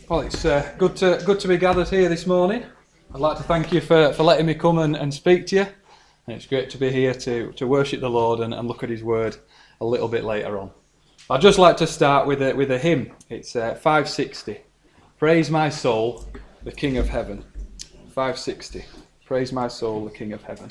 Well, it's good to be gathered here this morning. I'd like to thank you for letting me come and speak to you. And it's great to be here to worship the Lord and look at His Word a little bit later on. I'd just like to start with a hymn. It's 560. Praise my soul, the King of Heaven. 560. Praise my soul, the King of Heaven.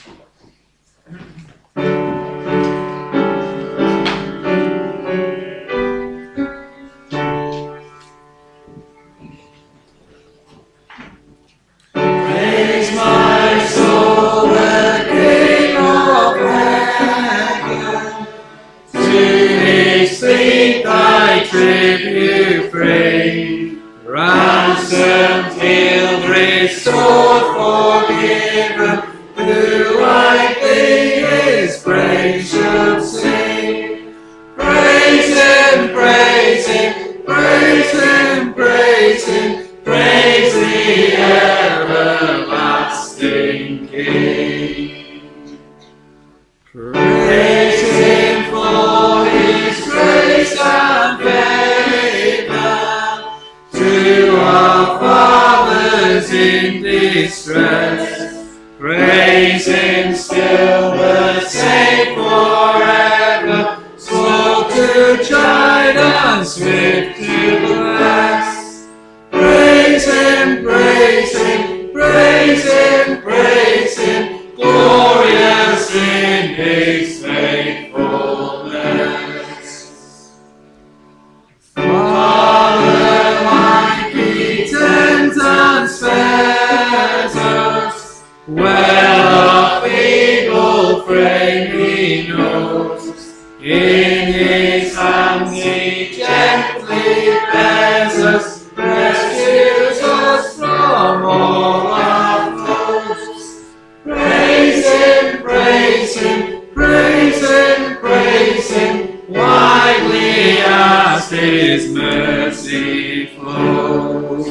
Tribute bring, ransomed, healed, restored, forgiven, who like thee His praise should sing. Praise Him, praise Him, praise Him, praise Him, praise the everlasting King. Praise Him for His grace and favour to our fathers in distress. Praise Him still the same forever, slow to chide and swift to bless. Praise Him, praise Him, praise Him, praise Him, glorious in His faithfulness. Father, like He tends and spares us, well of feeble frame He knows. In His hands He gently bears us, rescues us from all our foes. Praise Him, praise Him, praise Him, praise Him, widely as His mercy flows.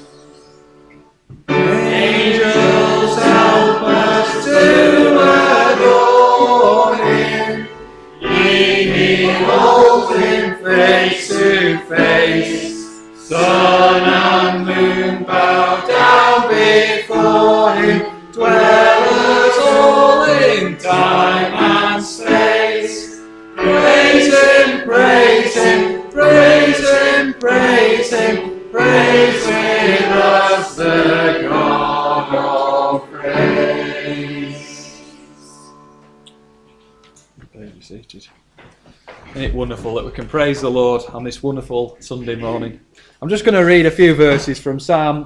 Angels help us to adore Him, He beholds Him face to face. Sun and moon bow down before Him, dwellers all in time and space. Praise Him, praise Him, praise Him, praise Him, praise with us the God of praise. Be seated. Isn't it wonderful that we can praise the Lord on this wonderful Sunday morning? I'm just going to read a few verses from Psalm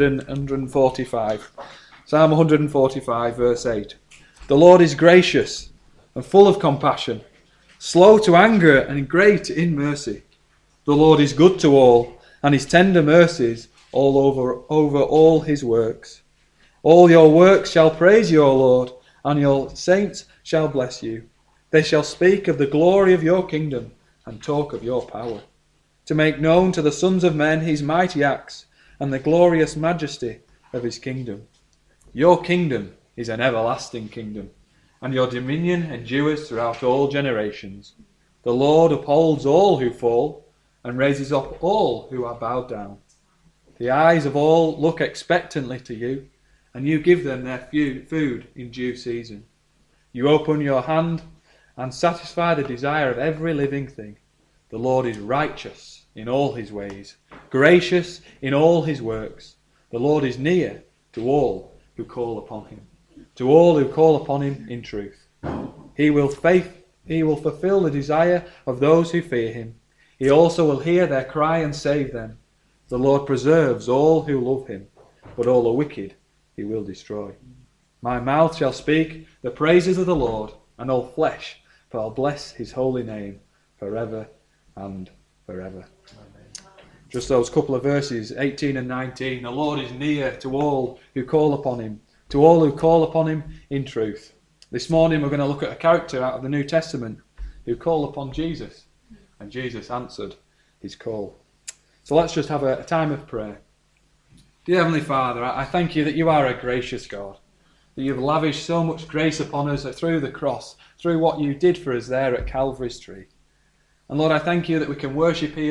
145. Psalm 145, verse 8. The Lord is gracious and full of compassion, slow to anger and great in mercy. The Lord is good to all, and His tender mercies all over all His works. All your works shall praise you, O Lord, and your saints shall bless you. They shall speak of the glory of your kingdom and talk of your power, to make known to the sons of men His mighty acts and the glorious majesty of His kingdom. Your kingdom is an everlasting kingdom, and your dominion endures throughout all generations. The Lord upholds all who fall, and raises up all who are bowed down. The eyes of all look expectantly to you, and you give them their food in due season. You open your hand and satisfy the desire of every living thing. The Lord is righteous in all His ways, gracious in all His works. The Lord is near to all who call upon Him, to all who call upon Him in truth. He will fulfill the desire of those who fear Him. He also will hear their cry and save them. The Lord preserves all who love Him, but all the wicked He will destroy. My mouth shall speak the praises of the Lord, and all flesh shall bless His holy name forever and forever. Amen. Just those couple of verses, 18 and 19. The Lord is near to all who call upon Him, to all who call upon Him in truth. This morning we're going to look at a character out of the New Testament who called upon Jesus, and Jesus answered His call. So let's just have a time of prayer. Dear Heavenly Father, I thank You that You are a gracious God, that You've lavished so much grace upon us through the cross, through what You did for us there at Calvary's tree. And Lord, I thank You that we can worship here not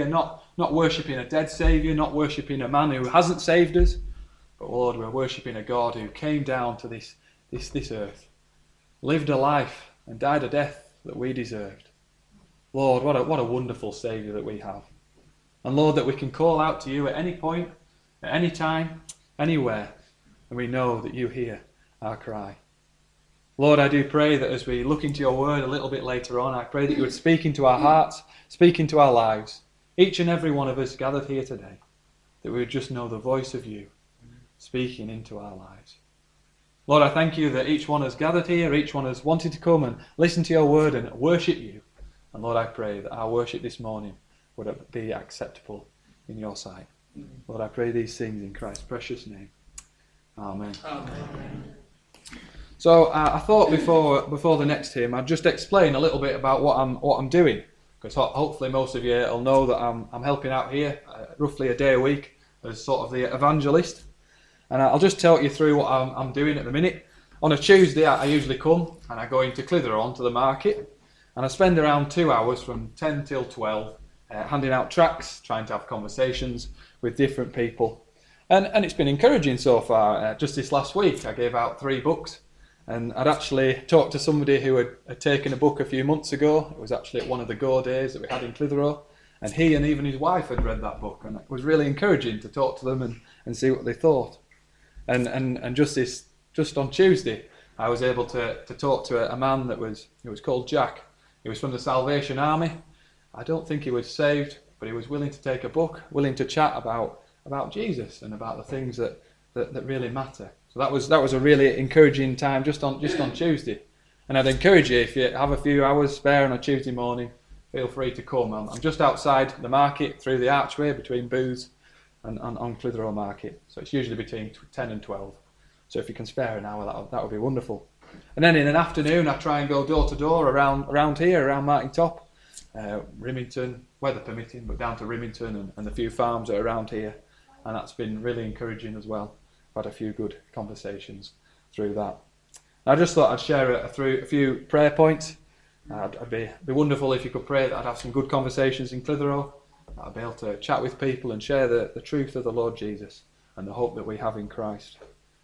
not worshipping a dead Saviour, not worshipping a man who hasn't saved us, but Lord, we're worshipping a God who came down to this earth, lived a life and died a death that we deserved. Lord, what a wonderful Saviour that we have. And Lord, that we can call out to you at any point, at any time, anywhere, and we know that you hear our cry. Lord, I do pray that as we look into your word a little bit later on, I pray that you would speak into our hearts, speak into our lives, each and every one of us gathered here today, that we would just know the voice of you speaking into our lives. Lord, I thank you that each one has gathered here, each one has wanted to come and listen to your word and worship you. And Lord, I pray that our worship this morning would be acceptable in your sight. Lord, I pray these things in Christ's precious name. Amen. Amen. So I thought before the next hymn, I'd just explain a little bit about what I'm doing, because hopefully most of you will know that I'm helping out here roughly a day a week as sort of the evangelist, and I'll just talk you through what I'm doing at the minute. On a Tuesday, I usually come and I go into Clitheroe onto the market, and I spend around 2 hours from 10 till 12 handing out tracts, trying to have conversations with different people, and it's been encouraging so far. Just this last week, I gave out 3 books. And I'd actually talked to somebody who had taken a book a few months ago. It was actually at one of the Go days that we had in Clitheroe. And he and even his wife had read that book. And it was really encouraging to talk to them and see what they thought. And just on Tuesday, I was able to talk to a man that was called Jack. He was from the Salvation Army. I don't think he was saved, but he was willing to take a book, willing to chat about Jesus and about the things that really matter. So that was a really encouraging time just on Tuesday. And I'd encourage you, if you have a few hours spare on a Tuesday morning, feel free to come. I'm just outside the market through the archway between booths and on Clitheroe Market. So it's usually between 10 and 12. So if you can spare an hour, that would be wonderful. And then in an afternoon, I try and go door to door around here, around Martin Top, Rimington, weather permitting, but down to Rimington and the few farms that are around here. And that's been really encouraging as well. I've had a few good conversations through that. I just thought I'd share a few prayer points. It'd be wonderful if you could pray that I'd have some good conversations in Clitheroe. I'd be able to chat with people and share the truth of the Lord Jesus and the hope that we have in Christ.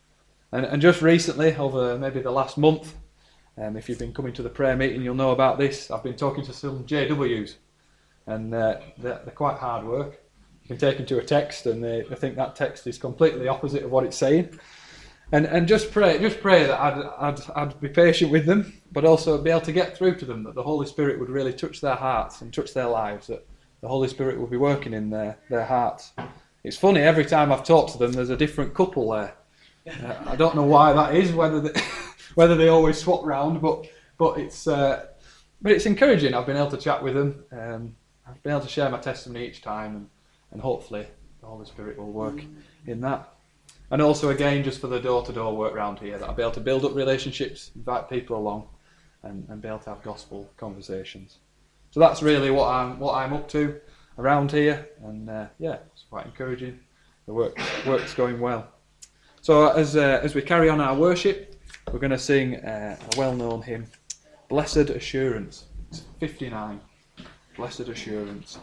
And just recently, over maybe the last month, if you've been coming to the prayer meeting, you'll know about this. I've been talking to some JWs, and they're quite hard work. You can take them to a text and they think that text is completely opposite of what it's saying. And just pray that I'd be patient with them, but also be able to get through to them, that the Holy Spirit would really touch their hearts and touch their lives, that the Holy Spirit will be working in their hearts. It's funny, every time I've talked to them, there's a different couple there. I don't know why that is, whether they always swap round, but it's encouraging. I've been able to chat with them. I've been able to share my testimony each time, and hopefully the Holy Spirit will work in that. And also, again, just for the door-to-door work around here, that I'll be able to build up relationships, invite people along, and be able to have gospel conversations. So that's really what I'm up to around here, and it's quite encouraging. The work's going well. So as we carry on our worship, we're going to sing a well-known hymn, Blessed Assurance. It's 59, Blessed Assurance.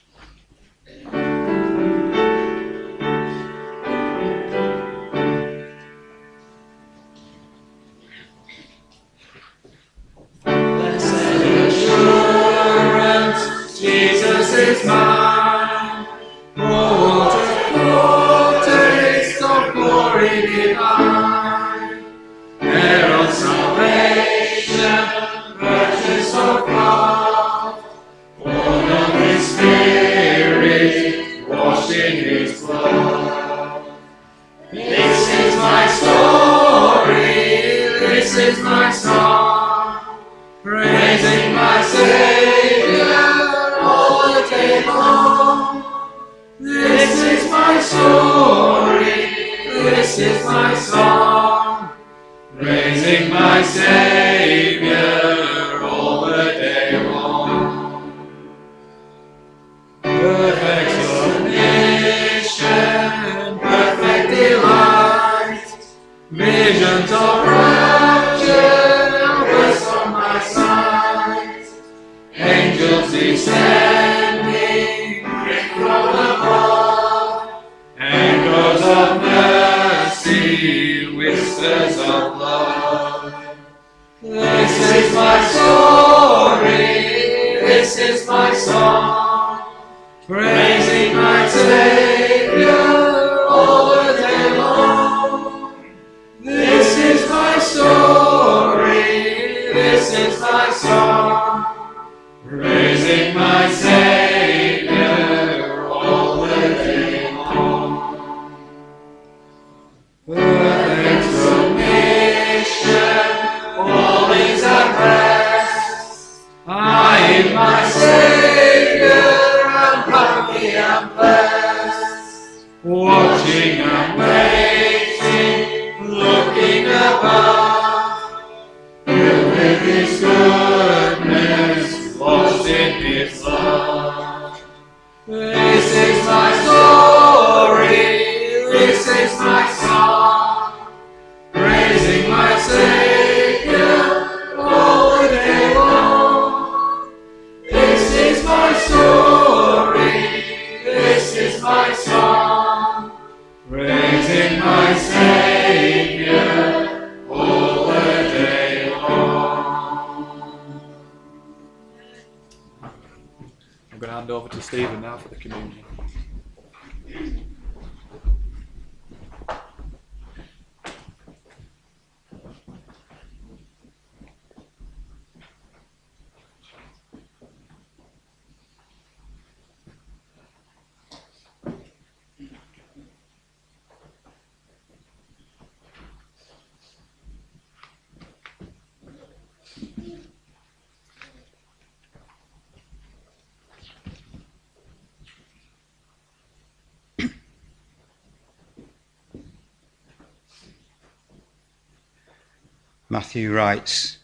Jesus is mine. Oh, what a taste of glory divine. Herald salvation, purchase of God, born of His Spirit, washed in His blood. This is my story, this is my song, praising my Savior all the day long. This is my story, this is my song, praising my Savior all the day long. Perfect submission, perfect delight, visions of rapture burst on my sight. Angels descending, bring from of love. This is my story, this is my song, praising my Savior all the day long. This is my story, this is my song, praising my Savior all the day long. Perfect submission, all is at rest. I in my Savior am happy and blessed, watching and waiting, looking above, filled with His goodness, lost in His love. This is my story, this is my song, praising my Savior all the day long. This is my story, this is my song, praising my Savior all the day long. I'm going to hand over to Stephen now for the communion. Matthew writes,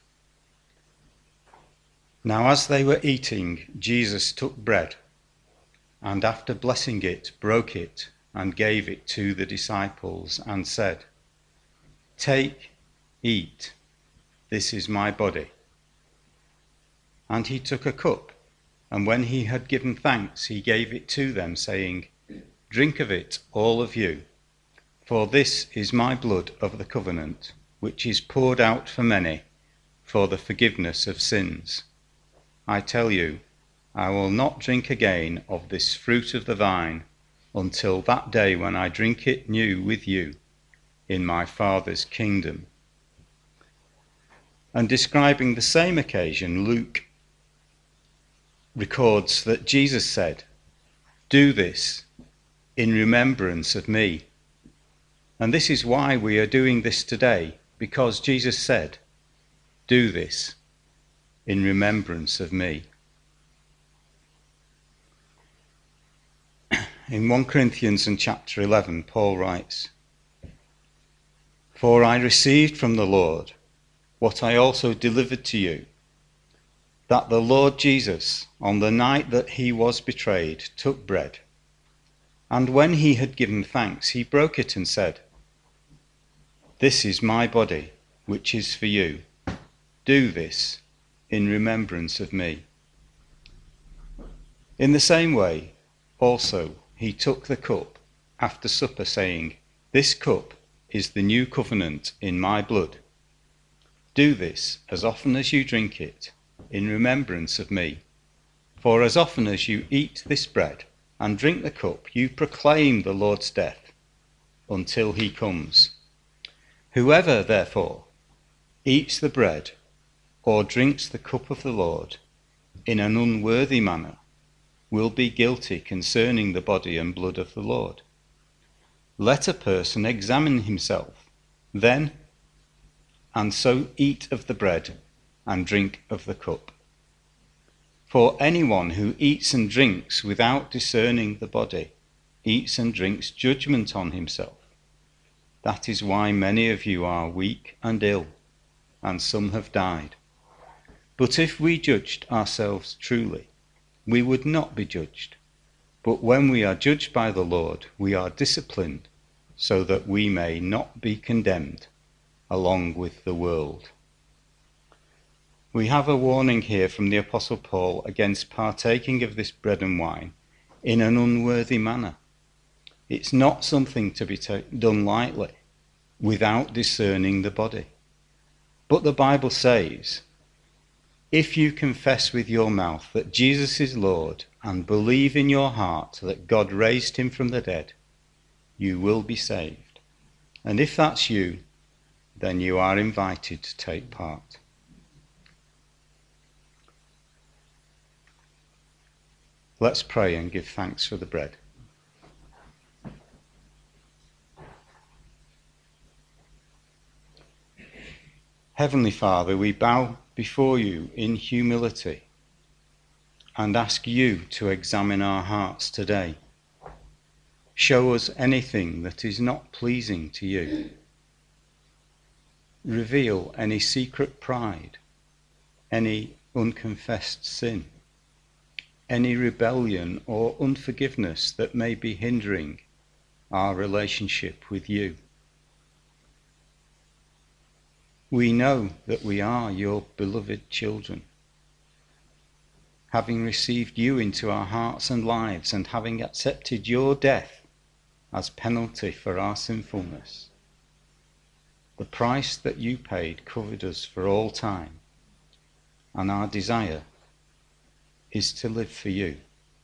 "Now as they were eating, Jesus took bread, and after blessing it, broke it, and gave it to the disciples, and said, 'Take, eat, this is my body.' And he took a cup, and when he had given thanks, he gave it to them, saying, 'Drink of it, all of you, for this is my blood of the covenant, which is poured out for many for the forgiveness of sins. I tell you, I will not drink again of this fruit of the vine until that day when I drink it new with you in my Father's kingdom.'" And describing the same occasion, Luke records that Jesus said, "Do this in remembrance of me." And this is why we are doing this today, because Jesus said, "Do this in remembrance of me." In 1 Corinthians and chapter 11, Paul writes, "For I received from the Lord what I also delivered to you, that the Lord Jesus, on the night that he was betrayed, took bread, and when he had given thanks, he broke it and said, 'This is my body, which is for you. Do this in remembrance of me.' In the same way, also, he took the cup after supper, saying, 'This cup is the new covenant in my blood. Do this as often as you drink it in remembrance of me. For as often as you eat this bread and drink the cup, you proclaim the Lord's death until he comes. Whoever, therefore, eats the bread or drinks the cup of the Lord in an unworthy manner will be guilty concerning the body and blood of the Lord. Let a person examine himself, then, and so eat of the bread and drink of the cup. For anyone who eats and drinks without discerning the body eats and drinks judgment on himself. That is why many of you are weak and ill, and some have died. But if we judged ourselves truly, we would not be judged. But when we are judged by the Lord, we are disciplined, so that we may not be condemned along with the world." We have a warning here from the Apostle Paul against partaking of this bread and wine in an unworthy manner. It's not something to be done lightly. without discerning the body. But the Bible says, if you confess with your mouth that Jesus is Lord and believe in your heart that God raised him from the dead, you will be saved. And if that's you, then you are invited to take part. Let's pray and give thanks for the bread. Heavenly Father, we bow before you in humility and ask you to examine our hearts today. Show us anything that is not pleasing to you. Reveal any secret pride, any unconfessed sin, any rebellion or unforgiveness that may be hindering our relationship with you. We know that we are your beloved children, having received you into our hearts and lives and having accepted your death as penalty for our sinfulness. The price that you paid covered us for all time, and our desire is to live for you.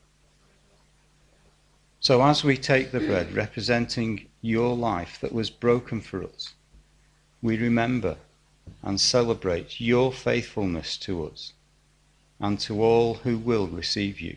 So as we take the bread representing your life that was broken for us, we remember and celebrate your faithfulness to us and to all who will receive you.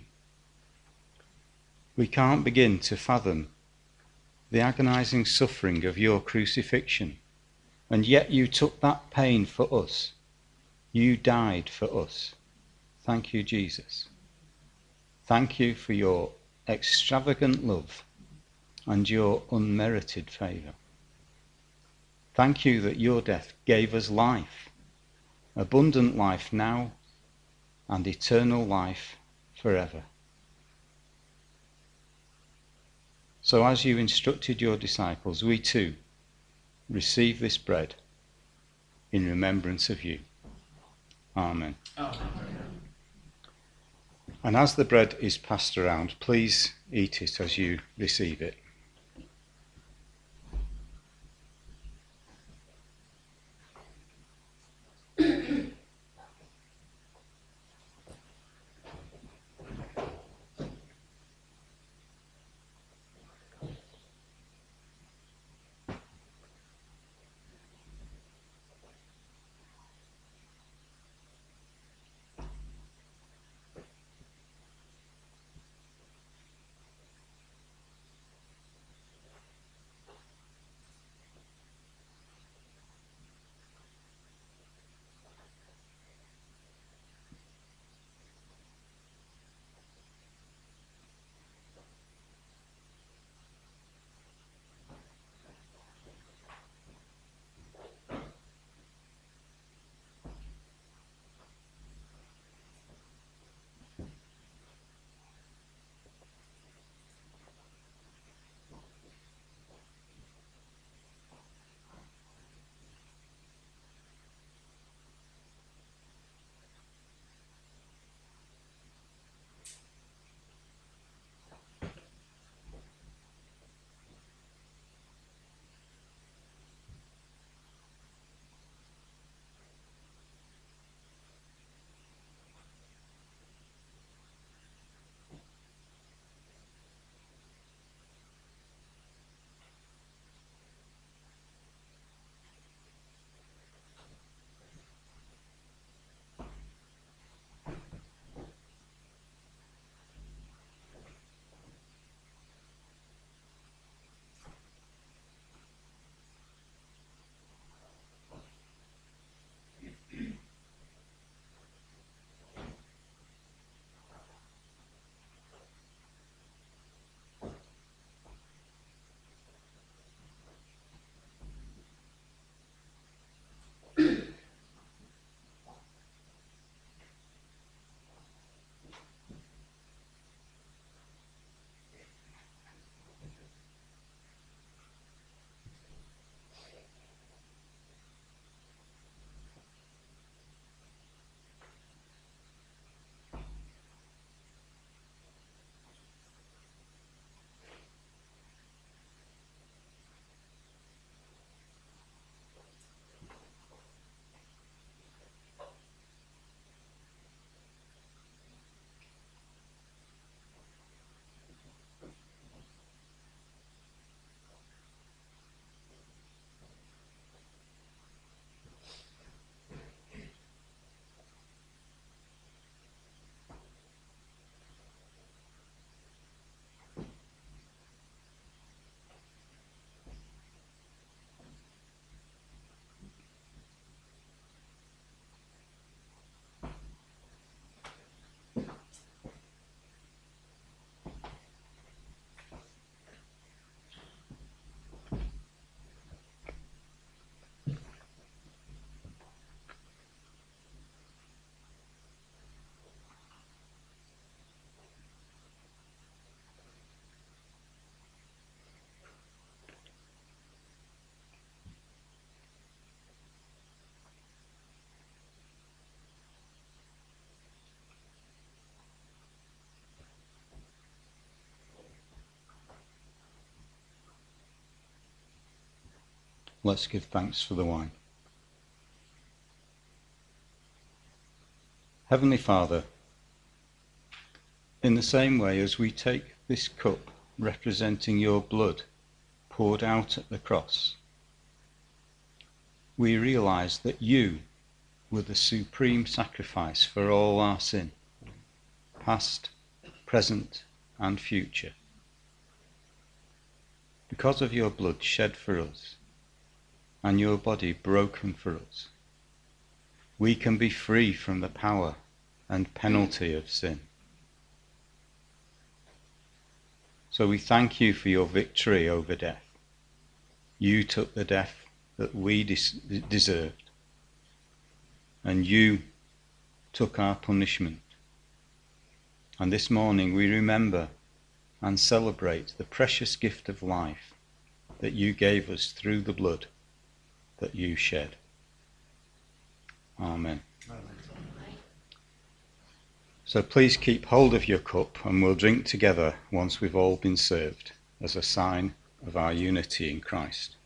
We can't begin to fathom the agonizing suffering of your crucifixion, and yet you took that pain for us. You died for us. Thank you, Jesus. Thank you for your extravagant love and your unmerited favour. Thank you that your death gave us life, abundant life now and eternal life forever. So as you instructed your disciples, we too receive this bread in remembrance of you. Amen. Amen. And as the bread is passed around, please eat it as you receive it. Let's give thanks for the wine. Heavenly Father, in the same way as we take this cup representing your blood poured out at the cross, we realise that you were the supreme sacrifice for all our sin, past, present and future. Because of your blood shed for us and your body broken for us, we can be free from the power and penalty of sin. So we thank you for your victory over death. You took the death that we deserved, and you took our punishment. And this morning we remember and celebrate the precious gift of life that you gave us through the blood that you shed. Amen. So please keep hold of your cup and we'll drink together once we've all been served as a sign of our unity in Christ.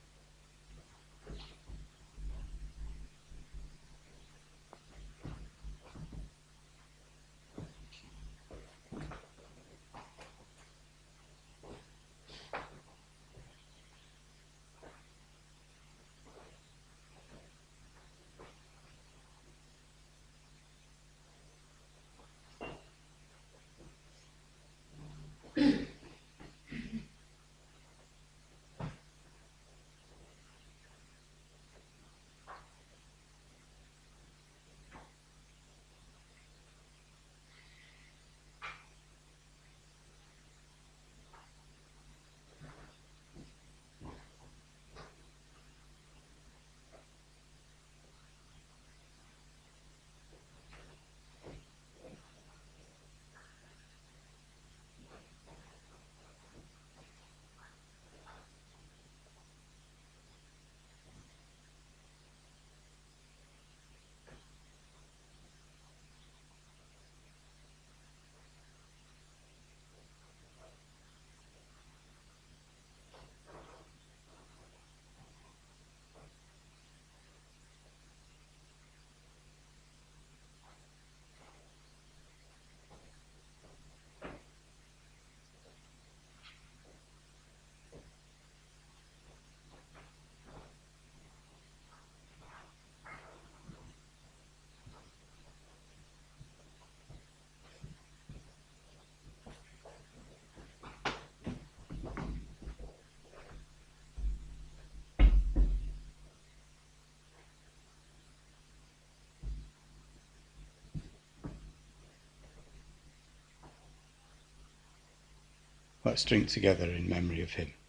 Let's drink together in memory of him.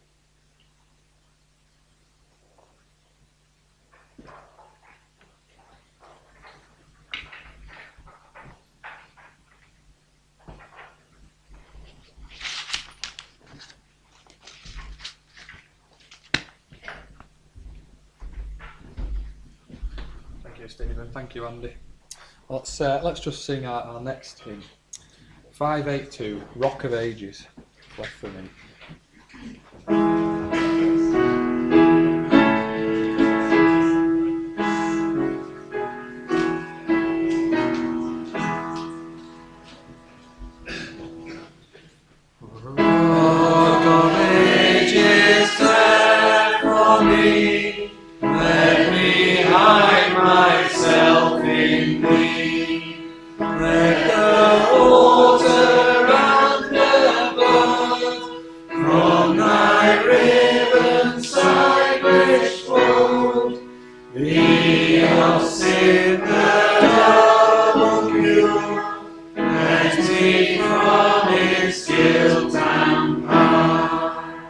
Thank you, Stephen. Thank you, Andy. Let's just sing our next hymn. 582, Rock of Ages. Left for me. Rock of ages, cleft for me, let me hide myself in thee. Let the water and the blood from thy riven side which flowed be of sin the double cure, cleansed from its guilt and power.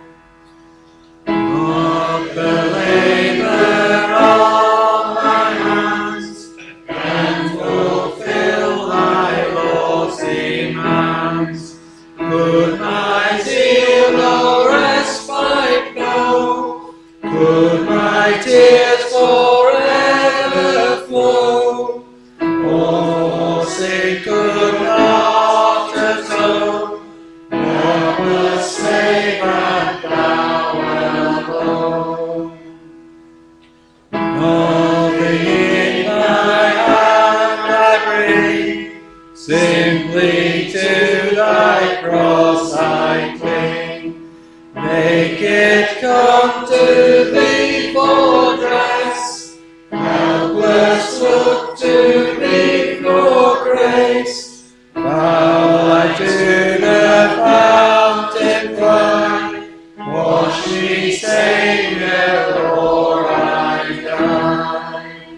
Of the labour of my hands, and fulfill thy Lord's demands. Could my zeal no respite know? Could my tears forever flow? Oh, sin could not atone what must save and thou alone. to thee for dress, helpless look to thee for grace. Foul I to the fountain fly, Wash me, Saviour, or I die.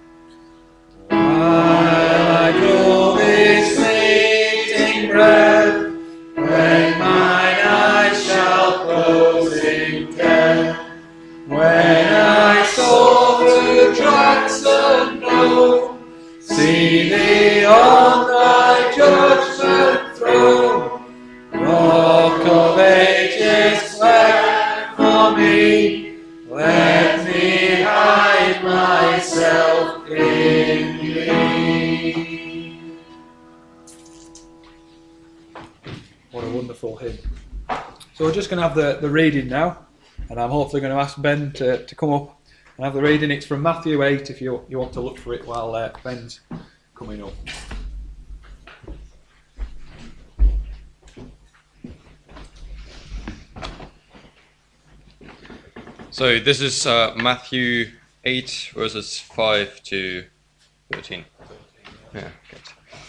while I draw this Fleeting breath, when mine eyes shall close in death, when I soar through tracks unknown, see thee on thy judgment throne. Rock of ages, cleft for me, let me hide myself in thee. What a wonderful hymn. So we're just going to have the reading now, and I'm hopefully going to ask Ben to come up and have the reading. It's from Matthew 8 if you want to look for it while Ben's coming up. So this is Matthew 8 verses 5 to 13. Yeah, good.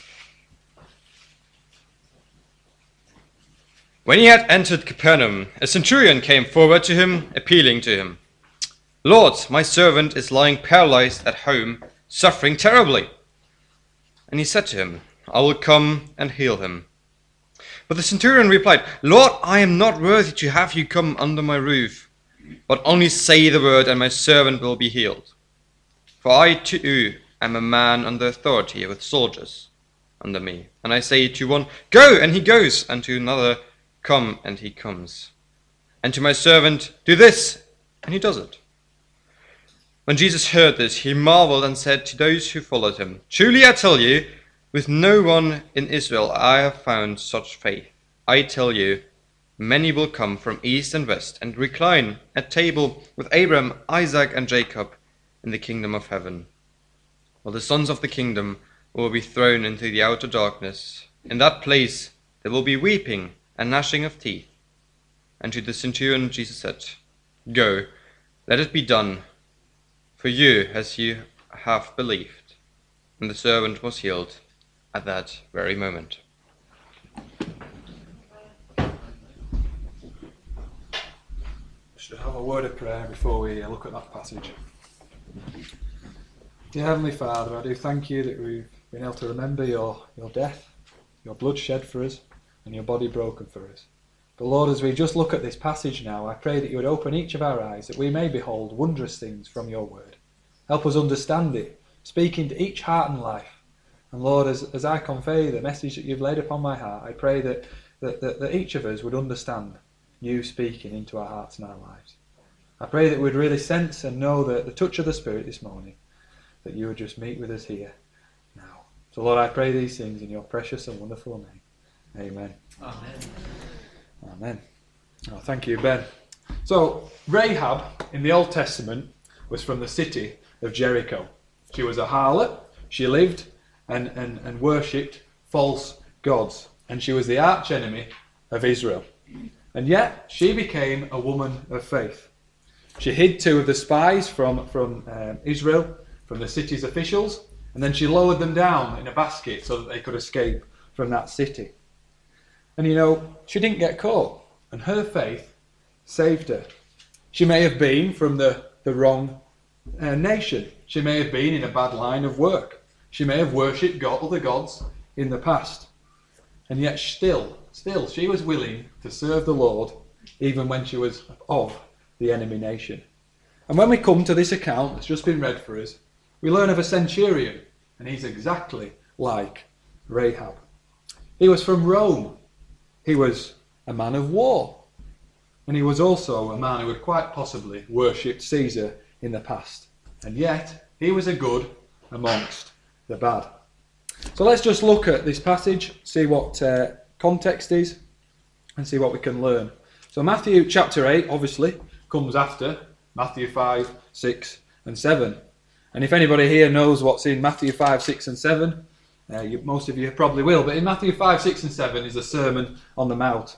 When he had entered Capernaum, a centurion came forward to him, appealing to him, "Lord, my servant is lying paralyzed at home, suffering terribly." And he said to him, "I will come and heal him." But the centurion replied, "Lord, I am not worthy to have you come under my roof, but only say the word and my servant will be healed. For I too am a man under authority with soldiers under me. And I say to one, 'Go,' and he goes, and to another, 'Come,' and he comes. And to my servant, 'Do this,' and he does it." When Jesus heard this, he marveled and said to those who followed him, "Truly I tell you, with no one in Israel I have found such faith. I tell you, many will come from east and west and recline at table with Abraham, Isaac, and Jacob in the kingdom of heaven. While the sons of the kingdom will be thrown into the outer darkness. In that place there will be weeping and gnashing of teeth." And to the centurion Jesus said, "Go, let it be done for you as you have believed." And the servant was healed at that very moment. Should have a word of prayer before we look at that passage. Dear Heavenly Father, I do thank you that we've been able to remember your death, your blood shed for us, and your body broken for us. But Lord, as we just look at this passage now, I pray that you would open each of our eyes, that we may behold wondrous things from your word. Help us understand it, speak into each heart and life. And Lord, as I convey the message that you've laid upon my heart, I pray that each of us would understand you speaking into our hearts and our lives. I pray that we'd really sense and know the touch of the Spirit this morning, that you would just meet with us here now. So Lord, I pray these things in your precious and wonderful name. Amen. Amen. Amen. Oh, thank you, Ben. So Rahab in the Old Testament was from the city of Jericho. She was a harlot. She lived and worshipped false gods, and she was the arch enemy of Israel. And yet she became a woman of faith. She hid two of the spies from Israel, from the city's officials, and then she lowered them down in a basket so that they could escape from that city. And you know, she didn't get caught, and her faith saved her. She may have been from the wrong nation. She may have been in a bad line of work. She may have worshipped other gods in the past. And yet still, she was willing to serve the Lord, even when she was of the enemy nation. And when we come to this account that's just been read for us, we learn of a centurion, and he's exactly like Rahab. He was from Rome. He was a man of war. And he was also a man who had quite possibly worshipped Caesar in the past. And yet, he was a good amongst the bad. So let's just look at this passage, see what context is, and see what we can learn. So Matthew chapter 8, obviously, comes after Matthew 5, 6, and 7. And if anybody here knows what's in Matthew 5, 6, and 7, most of you probably will. But in Matthew 5, 6, and 7 is the Sermon on the Mount.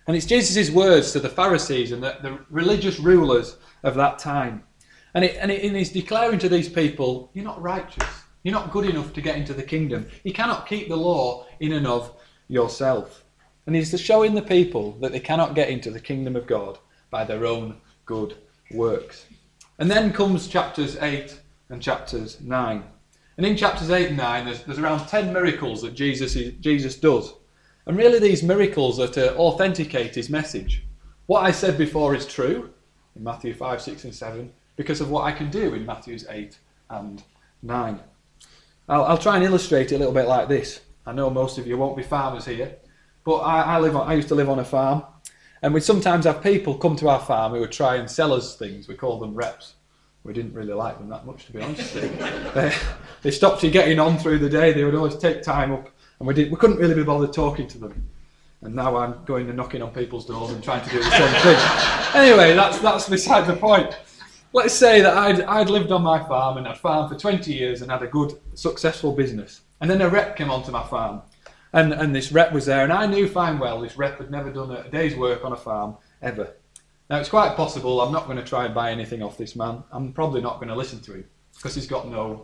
And it's Jesus' words to the Pharisees and the religious rulers of that time. And he's declaring to these people, you're not righteous. You're not good enough to get into the kingdom. You cannot keep the law in and of yourself. And he's showing the people that they cannot get into the kingdom of God by their own good works. And then comes chapters 8 and chapters 9. And in chapters 8 and 9, there's around 10 miracles that Jesus does. And really these miracles are to authenticate his message. What I said before is true in Matthew 5, 6 and 7 because of what I can do in Matthews 8 and 9. I'll try and illustrate it a little bit like this. I know most of you won't be farmers here, but I used to live on a farm, and we'd sometimes have people come to our farm who would try and sell us things. We called them reps. We didn't really like them that much, to be honest. They stopped you getting on through the day. They would always take time up, and we couldn't really be bothered talking to them. And now I'm going and knocking on people's doors and trying to do the same thing. Anyway, that's beside the point. Let's say that I'd lived on my farm and I'd farmed for 20 years and had a good, successful business. And then a rep came onto my farm. And this rep was there, and I knew fine well this rep had never done a day's work on a farm, ever. Now, it's quite possible I'm not going to try and buy anything off this man. I'm probably not going to listen to him, because he's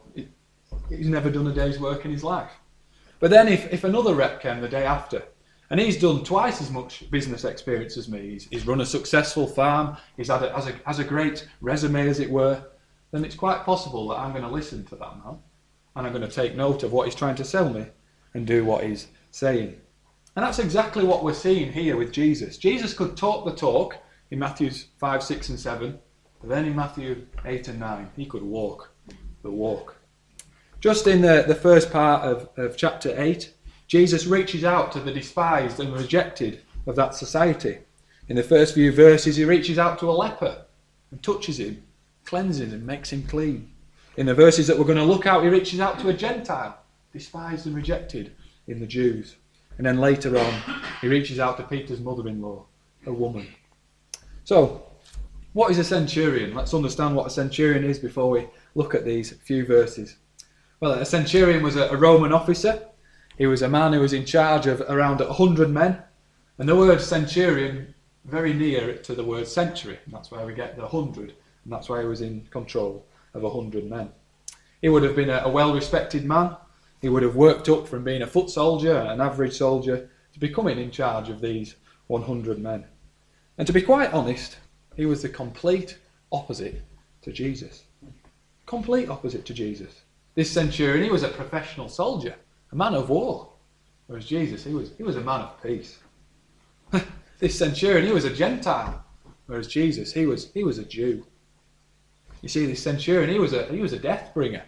never done a day's work in his life. But then if another rep came the day after, and he's done twice as much business experience as me, he's run a successful farm, has a great resume, as it were, then it's quite possible that I'm going to listen to that man, and I'm going to take note of what he's trying to sell me, and do what he's saying. And that's exactly what we're seeing here with Jesus. Jesus could talk the talk in Matthew 5, 6 and 7, but then in Matthew 8 and 9, he could walk the walk. Just in the first part of chapter 8, Jesus reaches out to the despised and rejected of that society. In the first few verses, he reaches out to a leper and touches him, cleanses him, makes him clean. In the verses that we're going to look at, he reaches out to a Gentile, despised and rejected in the Jews. And then later on, he reaches out to Peter's mother-in-law, a woman. So, what is a centurion? Let's understand what a centurion is before we look at these few verses. Well, a centurion was a Roman officer. He was a man who was in charge of around 100 men. And the word centurion, very near to the word century. And that's where we get the 100. And that's why he was in control of 100 men. He would have been a well-respected man. He would have worked up from being a foot soldier, an average soldier, to becoming in charge of these 100 men. And to be quite honest, he was the complete opposite to Jesus. Complete opposite to Jesus. This centurion, he was a professional soldier, a man of war. Whereas Jesus, he was a man of peace. This centurion, he was a Gentile. Whereas Jesus, he was a Jew. You see, this centurion, he was a death bringer.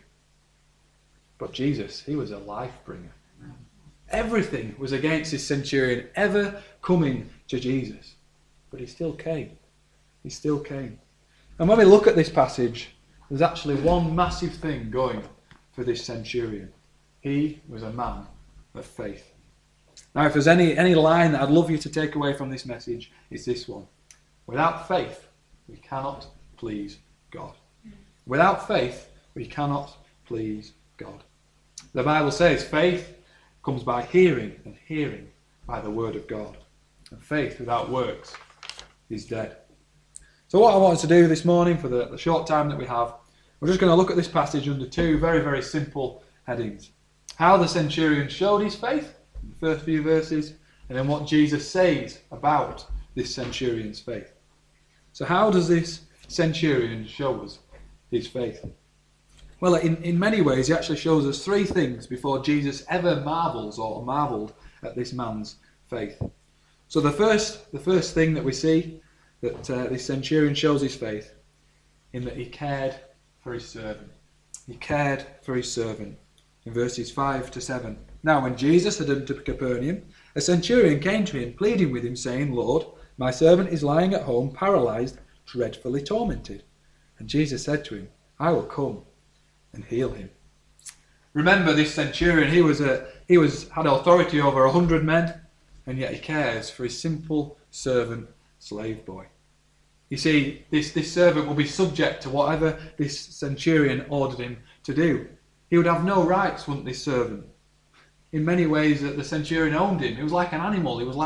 But Jesus, he was a life bringer. Everything was against this centurion ever coming to Jesus. But he still came. He still came. And when we look at this passage, there's actually one massive thing going for this centurion. He was a man of faith. Now, if there's any line that I'd love you to take away from this message, it's this one. Without faith, we cannot please God. Without faith, we cannot please God. The Bible says faith comes by hearing, and hearing by the word of God. And faith without works is dead. So what I wanted to do this morning, for the short time that we have, we're just going to look at this passage under two very, very simple headings. How the centurion showed his faith, in the first few verses, and then what Jesus says about this centurion's faith. So how does this centurion show us his faith? Well, in many ways, he actually shows us three things before Jesus ever marvelled at this man's faith. So the first thing that we see that this centurion shows his faith, in that he cared for his servant. He cared for his servant. In verses 5 to 7. Now when Jesus had entered Capernaum, a centurion came to him, pleading with him, saying, Lord, my servant is lying at home, paralysed, dreadfully tormented. And Jesus said to him, I will come and heal him. Remember, this centurion, he had authority over 100 men, and yet he cares for his simple servant slave boy. You see, this servant will be subject to whatever this centurion ordered him to do. He would have no rights, wouldn't this servant? In many ways, the centurion owned him. He was like an animal. He was like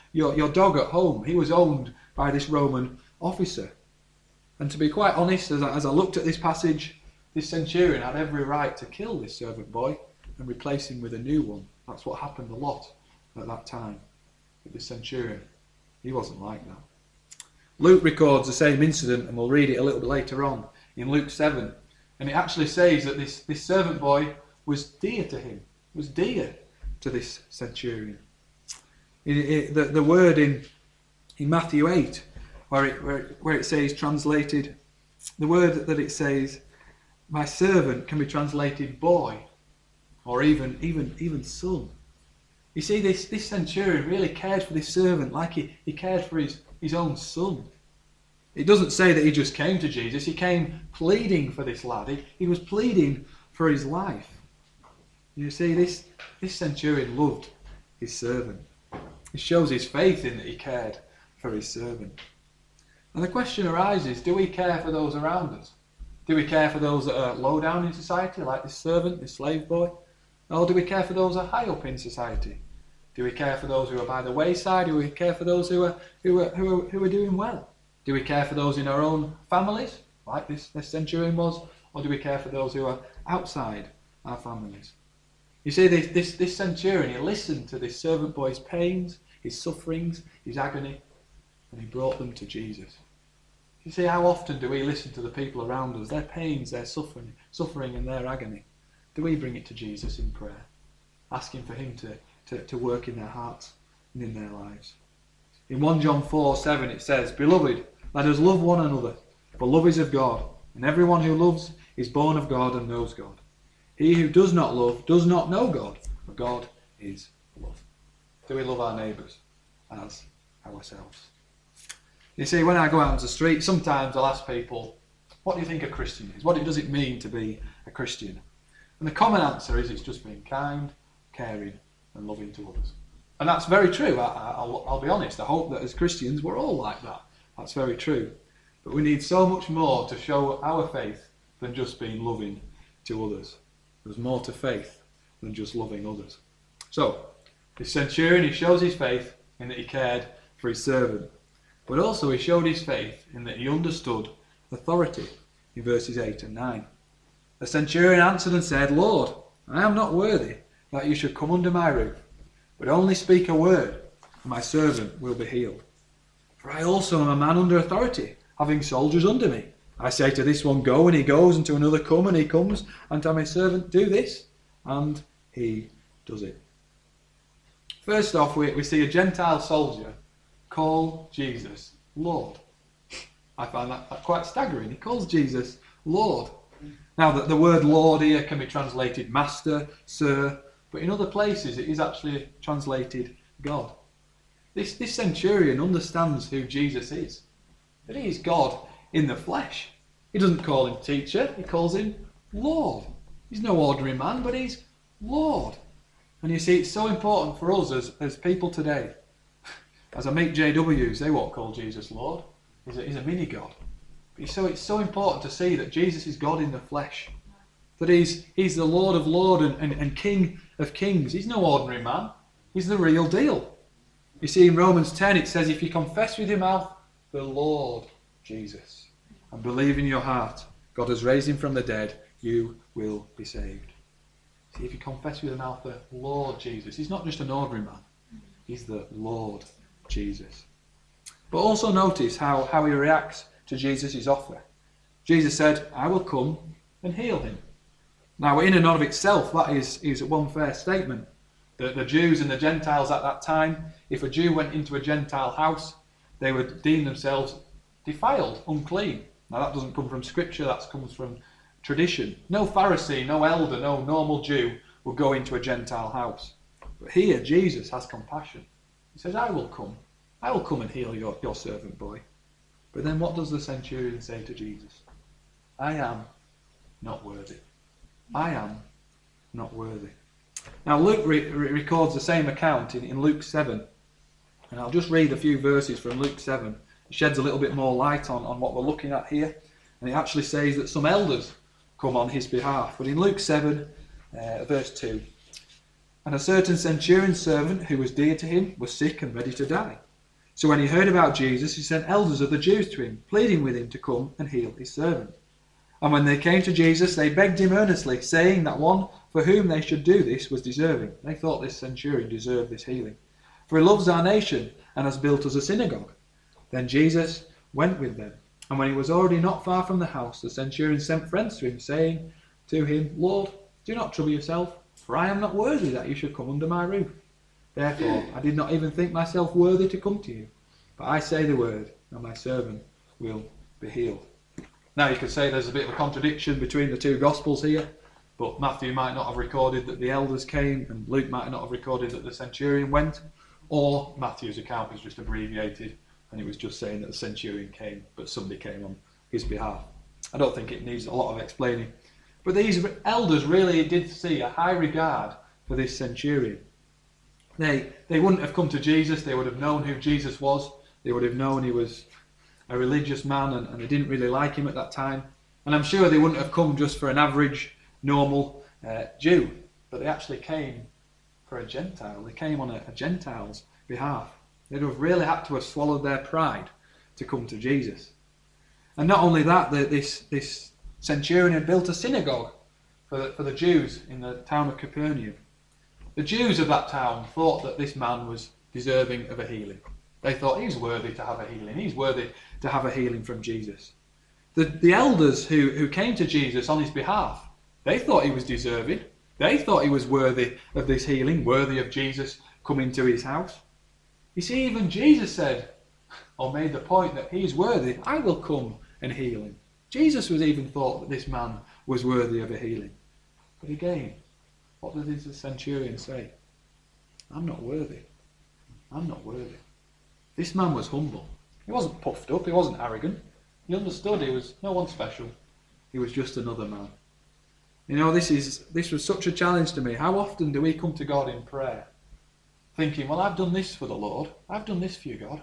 your dog at home. He was owned by this Roman officer. And to be quite honest, as I looked at this passage, this centurion had every right to kill this servant boy and replace him with a new one. That's what happened a lot at that time. But this centurion, he wasn't like that. Luke records the same incident, and we'll read it a little bit later on in Luke 7. And it actually says that this servant boy was dear to him, was dear to this centurion. The word in Matthew 8, where it says translated, the word that it says, my servant, can be translated boy, or even son. You see, this centurion really cared for this servant like he cared for his own son. It doesn't say that he just came to Jesus. He came pleading for this lad. He was pleading for his life. You see, this centurion loved his servant. It shows his faith in that he cared for his servant. And the question arises, do we care for those around us? Do we care for those that are low down in society, like this servant, this slave boy? Or do we care for those that are high up in society? Do we care for those who are by the wayside? Do we care for those who are doing well? Do we care for those in our own families, like this centurion was? Or do we care for those who are outside our families? You see, this centurion, he listened to this servant boy's pains, his sufferings, his agony, and he brought them to Jesus. You see, how often do we listen to the people around us, their pains, their suffering and their agony? Do we bring it to Jesus in prayer, asking for him to work in their hearts and in their lives? In 1 John 4:7 it says, Beloved, let us love one another, for love is of God, and everyone who loves is born of God and knows God. He who does not love does not know God, for God is love. Do we love our neighbours as ourselves? You see, when I go out into the street, sometimes I'll ask people, what do you think a Christian is? What does it mean to be a Christian? And the common answer is it's just being kind, caring and loving to others. And that's very true. I'll be honest. I hope that as Christians we're all like that. That's very true. But we need so much more to show our faith than just being loving to others. There's more to faith than just loving others. So, this centurion, he shows his faith in that he cared for his servant. But also he showed his faith in that he understood authority in verses 8 and 9. The centurion answered and said, Lord, I am not worthy that you should come under my roof, but only speak a word, and my servant will be healed. For I also am a man under authority, having soldiers under me. I say to this one, go, and he goes, and to another, come, and he comes, and to my servant, do this, and he does it. First off, we see a Gentile soldier call Jesus Lord. I find that quite staggering. He calls Jesus Lord. Now, the word Lord here can be translated Master, Sir, but in other places it is actually translated God. This centurion understands who Jesus is. That he is God in the flesh. He doesn't call him teacher, he calls him Lord. He's no ordinary man, but he's Lord. And you see, it's so important for us as people today. As I meet JWs, they won't call Jesus Lord. He's a mini-God. It's so important to see that Jesus is God in the flesh. That he's the Lord of Lords and King of Kings. He's no ordinary man. He's the real deal. You see, in Romans 10 it says, if you confess with your mouth the Lord Jesus and believe in your heart God has raised him from the dead, you will be saved. See, if you confess with your mouth the Lord Jesus, he's not just an ordinary man. He's the Lord Jesus. But also notice how he reacts to Jesus' offer. Jesus said, I will come and heal him. Now, in and of itself, that is one fair statement. The Jews and the Gentiles at that time, if a Jew went into a Gentile house, they would deem themselves defiled, unclean. Now, that doesn't come from Scripture, that comes from tradition. No Pharisee, no elder, no normal Jew will go into a Gentile house. But here, Jesus has compassion. He says, I will come and heal your servant boy. But then what does the centurion say to Jesus? I am not worthy. I am not worthy. Now Luke records the same account in Luke 7. And I'll just read a few verses from Luke 7. It sheds a little bit more light on what we're looking at here. And it actually says that some elders come on his behalf. But in Luke 7, verse 2, And a certain centurion's servant who was dear to him was sick and ready to die. So when he heard about Jesus, he sent elders of the Jews to him, pleading with him to come and heal his servant. And when they came to Jesus, they begged him earnestly, saying that one for whom they should do this was deserving. They thought this centurion deserved this healing. For he loves our nation and has built us a synagogue. Then Jesus went with them. And when he was already not far from the house, the centurion sent friends to him, saying to him, Lord, do not trouble yourself, for I am not worthy that you should come under my roof. Therefore, I did not even think myself worthy to come to you. But I say the word, and my servant will be healed. Now you could say there's a bit of a contradiction between the two Gospels here, but Matthew might not have recorded that the elders came, and Luke might not have recorded that the centurion went, or Matthew's account was just abbreviated, and it was just saying that the centurion came, but somebody came on his behalf. I don't think it needs a lot of explaining. But these elders really did see a high regard for this centurion. They wouldn't have come to Jesus, they would have known who Jesus was, they would have known he was a religious man, and they didn't really like him at that time. And I'm sure they wouldn't have come just for an average, normal Jew, but they actually came for a Gentile. They came on a Gentile's behalf. They'd have really had to have swallowed their pride to come to Jesus. And not only that, this centurion had built a synagogue for the Jews in the town of Capernaum. The Jews of that town thought that this man was deserving of a healing. They thought he's worthy to have a healing. He's worthy to have a healing from Jesus. The elders who came to Jesus on his behalf, they thought he was deserving. They thought he was worthy of this healing, worthy of Jesus coming to his house. You see, even Jesus said, or made the point that he's worthy, I will come and heal him. Jesus was even thought that this man was worthy of a healing. But again, what does the centurion say? I'm not worthy. I'm not worthy. This man was humble. He wasn't puffed up. He wasn't arrogant. He understood he was no one special. He was just another man. You know, this was such a challenge to me. How often do we come to God in prayer thinking, well, I've done this for the Lord. I've done this for you, God.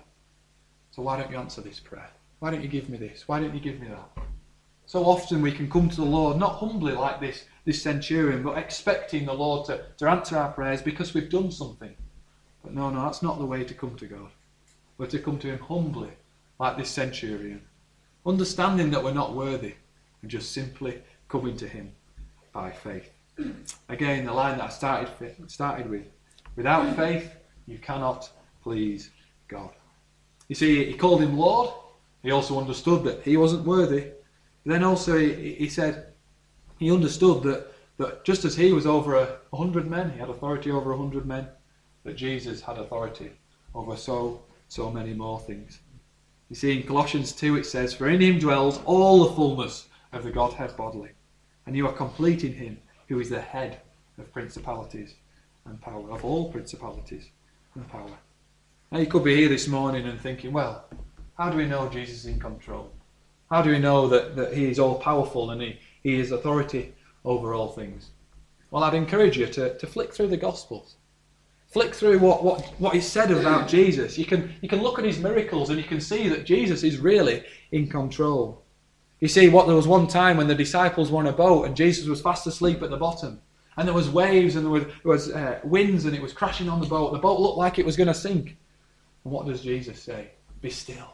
So why don't you answer this prayer? Why don't you give me this? Why don't you give me that? So often we can come to the Lord, not humbly like this centurion, but expecting the Lord to answer our prayers because we've done something. But no, that's not the way to come to God. We're to come to him humbly, like this centurion, understanding that we're not worthy, and just simply coming to him by faith. Again, the line that I started with, without faith, you cannot please God. You see, he called him Lord. He also understood that he wasn't worthy. Then also he said, he understood that just as he was over 100 men, he had authority over 100 men, that Jesus had authority over so many more things. You see, in Colossians 2 it says, for in him dwells all the fullness of the Godhead bodily, and you are complete in him, who is the head of principalities and power, of all principalities and power. Now you could be here this morning and thinking, well, how do we know Jesus is in control? How do we know that he is all powerful and he is authority over all things? Well, I'd encourage you to flick through the Gospels. Flick through what is said about Jesus. You can look at his miracles and you can see that Jesus is really in control. You see, there was one time when the disciples were on a boat and Jesus was fast asleep at the bottom. And there was waves and there was winds and it was crashing on the boat. The boat looked like it was going to sink. And what does Jesus say? Be still.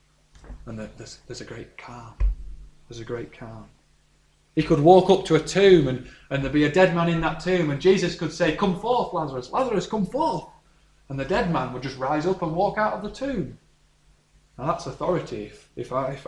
And there's a great calm. There's a great calm. He could walk up to a tomb and there'd be a dead man in that tomb and Jesus could say, come forth, Lazarus. Lazarus, come forth. And the dead man would just rise up and walk out of the tomb. Now that's authority if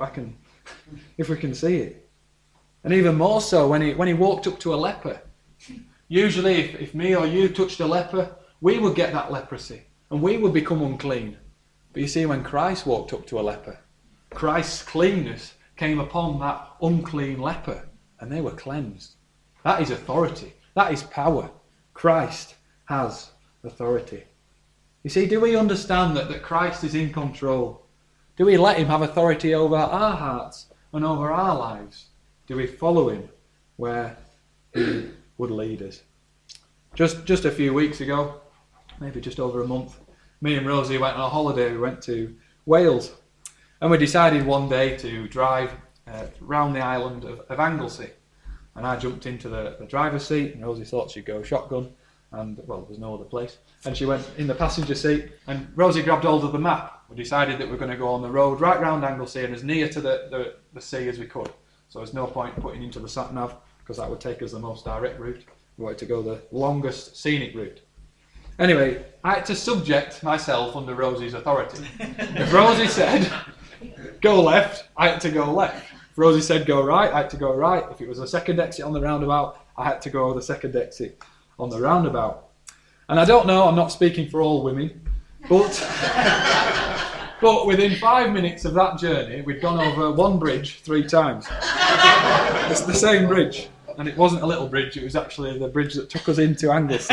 we can see it. And even more so when he walked up to a leper. Usually if me or you touched a leper, we would get that leprosy and we would become unclean. But you see, when Christ walked up to a leper, Christ's cleanness came upon that unclean leper and they were cleansed. That is authority. That is power. Christ has authority. You see, do we understand that Christ is in control? Do we let him have authority over our hearts and over our lives? Do we follow him where he would lead us? Just a few weeks ago, maybe just over a month, me and Rosie went on a holiday. We went to Wales. And we decided one day to drive round the island of Anglesey. And I jumped into the driver's seat and Rosie thought she'd go shotgun. and, well, there was no other place. And she went in the passenger seat, and Rosie grabbed hold of the map. We decided that we're going to go on the road right round Anglesey and as near to the sea as we could. So there's no point putting into the sat-nav, because that would take us the most direct route. We wanted to go the longest scenic route. Anyway, I had to subject myself under Rosie's authority. If Rosie said, go left, I had to go left. If Rosie said go right, I had to go right. If it was the second exit on the roundabout, I had to go the second exit on the roundabout. And I don't know, I'm not speaking for all women, but but within 5 minutes of that journey, we'd gone over one bridge 3 times. It's the same bridge. And it wasn't a little bridge, it was actually the bridge that took us into Anglesey.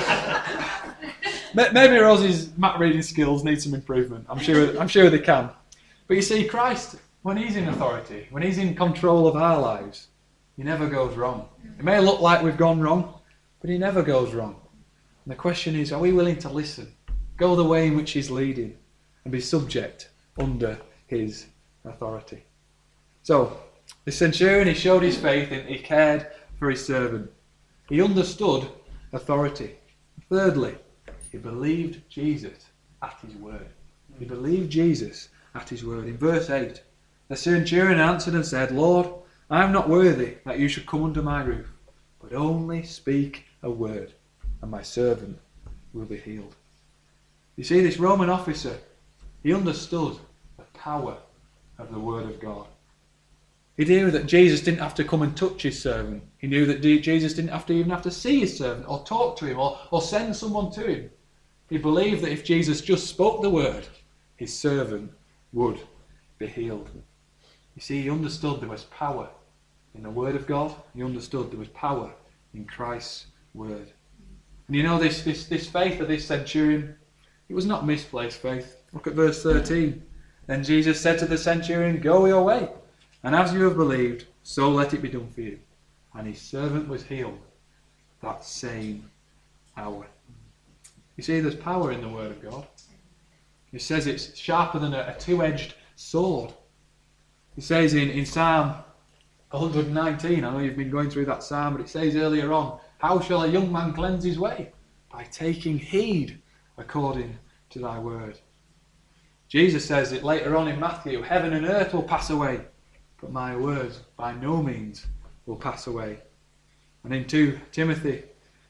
Maybe Rosie's map reading skills need some improvement. I'm sure they can. But you see, Christ, when he's in authority, when he's in control of our lives, he never goes wrong. It may look like we've gone wrong, but he never goes wrong. And the question is, are we willing to listen, go the way in which he's leading, and be subject under his authority? So, the centurion, he showed his faith and he cared for his servant. He understood authority. Thirdly, he believed Jesus at his word. He believed Jesus at his word. In verse 8, the centurion answered and said, Lord, I am not worthy that you should come under my roof, but only speak a word, and my servant will be healed. You see, this Roman officer, he understood the power of the word of God. He knew that Jesus didn't have to come and touch his servant. He knew that Jesus didn't even have to see his servant or talk to him or send someone to him. He believed that if Jesus just spoke the word, his servant would be healed. You see, he understood there was power in the word of God. He understood there was power in Christ's word. And you know, this faith of this centurion, it was not misplaced faith. Look at verse 13. Then Jesus said to the centurion, go your way, and as you have believed, so let it be done for you. And his servant was healed that same hour. You see, there's power in the word of God. It says it's sharper than a two-edged sword. It says in Psalm 119, I know you've been going through that psalm, but it says earlier on, how shall a young man cleanse his way? By taking heed according to thy word. Jesus says it later on in Matthew, heaven and earth will pass away, but my words by no means will pass away. And in 2 Timothy